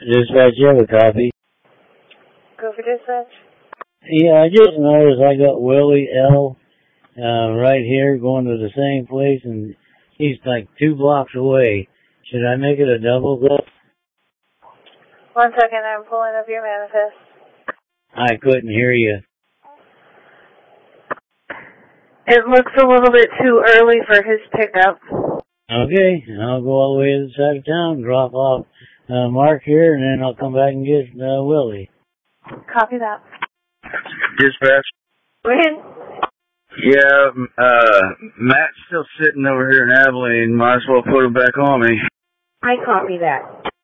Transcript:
Dispatch, you have a copy? Go for dispatch. Yeah, I just noticed I got Willie L. Right here going to the same place, and he's like 2 blocks away. Should I make it a double up? 1 second, I'm pulling up your manifest. I couldn't hear you. It looks a little bit too early for his pickup. Okay, I'll go all the way to the side of town, drop off Mark here, and then I'll come back and get Willie. Copy that. Dispatch. When? Yeah, Matt's still sitting over here in Abilene. Might as well put him back on me. I copy that.